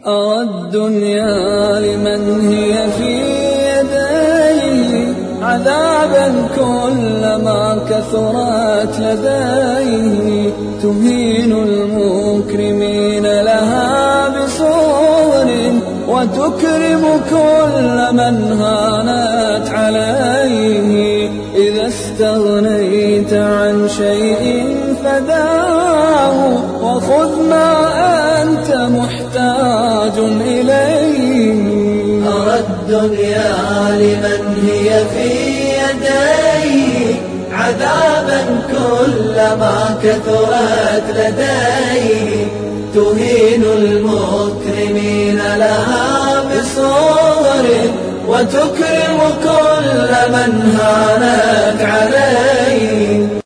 أرى الدنيا لمن هي في يديه عذابا كلما كثرت لديه، تهين المكرمين لها بصور وتكرم كل من هانت عليه. إذا استغنيت عن شيء فداه وخذ ما أنت محتاج إليه. أرى الدنيا لمن هي في يديه عذابا كلما كثرت لديه، تهين المكرمين لها بصور وتكرم كل من هانت عليه.